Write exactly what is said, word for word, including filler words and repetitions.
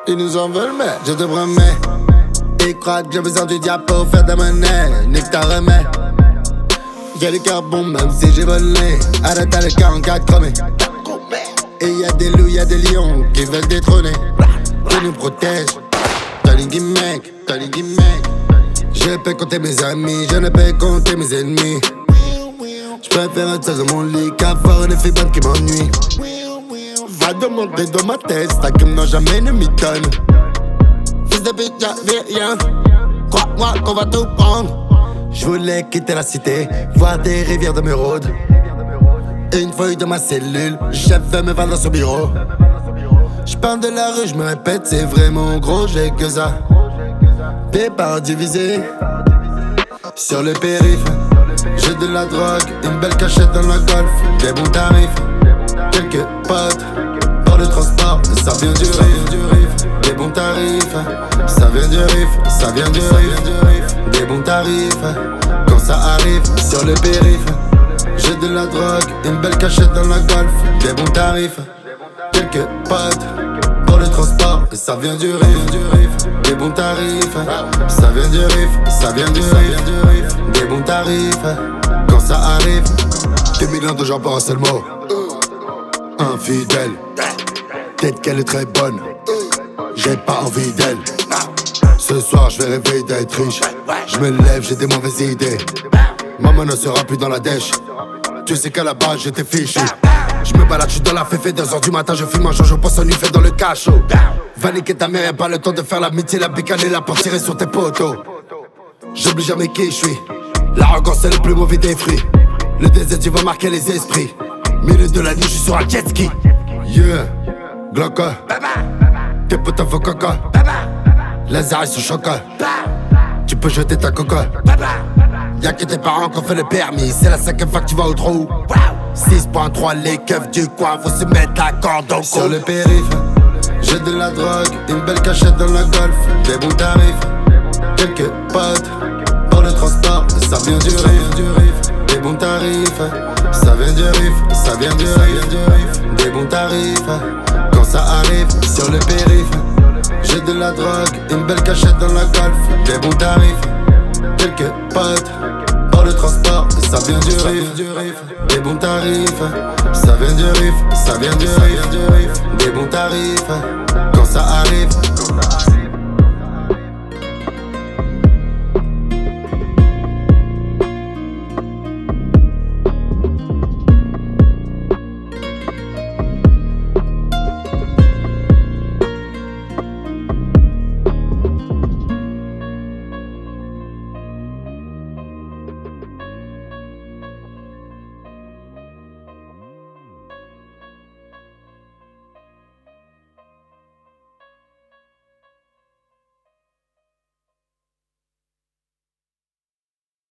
Ils nous en veulent, mais je te promets. Ils croient que j'ai besoin du diable pour faire de la monnaie. Nique ta remède. J'ai le cœur bon même si j'ai volé. Arrête à le quarante-quatre chromé. Et y'a des loups, y'a des lions qui veulent détrôner. Dieu nous protège. Tony Gimmick, Tony Gimmick. Je peux compter mes amis, je ne peux compter mes ennemis. Je préfère être seul dans mon lit qu'avoir une fille bonne qui m'ennuie. Va demander dans ma tête, ta game n'a jamais ne m'y donne. Fils de bitch, y'avais rien. Crois-moi qu'on va tout prendre. Je voulais quitter la cité, voir des rivières de Mérode. Une feuille dans ma cellule, j'avais mes valeurs sur bureau. J'parle de la rue, j'me répète, c'est vraiment gros, j'ai que ça. Des parts divisées sur le périph'. J'ai de la drogue, une belle cachette dans la golf. Des bons tarifs, quelques potes, pour le transport, ça vient du riff. Des bons tarifs, ça vient du riff, ça vient du riff. Des bons tarifs, quand ça arrive sur le périph'. J'ai de la drogue, une belle cachette dans la golf. Des bons tarifs, quelques potes, pour le transport, ça vient du riff. Des bons tarifs, ça vient du riff, ça vient du riff. Des bons tarifs, quand ça arrive. Des millions de gens pour un seul mot. Infidèle, peut-être qu'elle est très bonne. J'ai pas envie d'elle. Ce soir je vais rêver d'être riche. Je me lève, j'ai des mauvaises idées. Maman ne sera plus dans la dèche. Tu sais qu'à la base j'étais fichu. Je me balade, je suis dans la féfé, deux heures du matin, je fume un joint, je pense en nuit fait dans le cachot. Va niquer ta mère, y'a pas le temps de faire l'amitié, la bécane là pour tirer sur tes poteaux. J'oublie jamais qui je suis. L'arrogance c'est le plus mauvais des fruits. Le désert tu vas marquer les esprits. Milieu de la nuit, je suis sur un jet ski. Yeah, Glocka. Tes potes font coca. Lazare sont choquants. Tu peux jeter ta coca. Y'a que tes parents qui ont fait le permis. C'est la cinquième fois que tu vas au trou. six point trois, les keufs du coin vont se mettre à cordon sur le périph'. J'ai de la drogue, une belle cachette dans la golf. Des bons tarifs, quelques potes, pour le transport, ça vient du riff. Des bons tarifs, ça vient du riff, ça vient du riff. Des bons tarifs, quand ça arrive sur le périph'. J'ai de la drogue, une belle cachette dans la golf. Des bons tarifs, quelques potes, pour le transport, ça vient du riff. Des bons tarifs, ça vient du riff, ça vient du riff. Des bons tarifs,